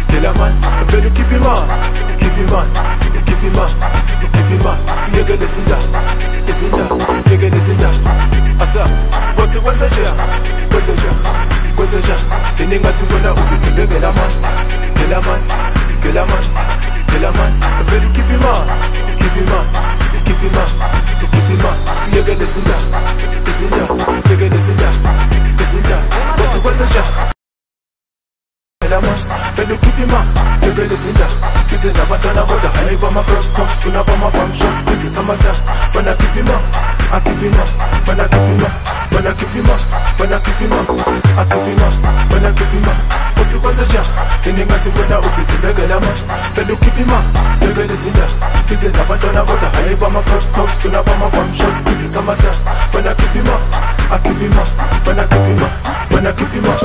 Killer man, better keep him on. Keep him on, keep him on, keep him on. Nigga, listen that, nigga, listen that. Asa, what's the weather here? Weather here. The nigga to go now, it's a killer man, killer man, killer man, killer man. Better keep him on, keep him on, keep him on, keep him on. Nigga, listen that, nigga, listen that. What's the weather here? Killer man, better keep him on. Nigga, listen that. This is never done about the high for my cross, to never my bomb shot. This is summertime, when I keep him up, I keep him up, when I keep him up, when I keep him up, when I keep him up, I keep him up, when I keep him up. What's the weather here? The nigga to when I was this is regular man. Better keep him up, nigga, listen that. This is never done about the high for my cross, to never my bomb shot. This is summertime, when I keep him up, I keep him up, when I keep him up, when I keep him up.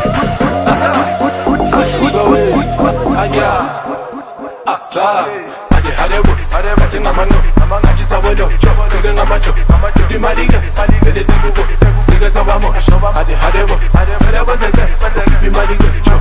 Asa, ade hade works, ade ngamano, ati sawelo, nigga ngamacho, di maliga, ade singu works, nigga sawamo, ade hade works, ade what's again, di maliga.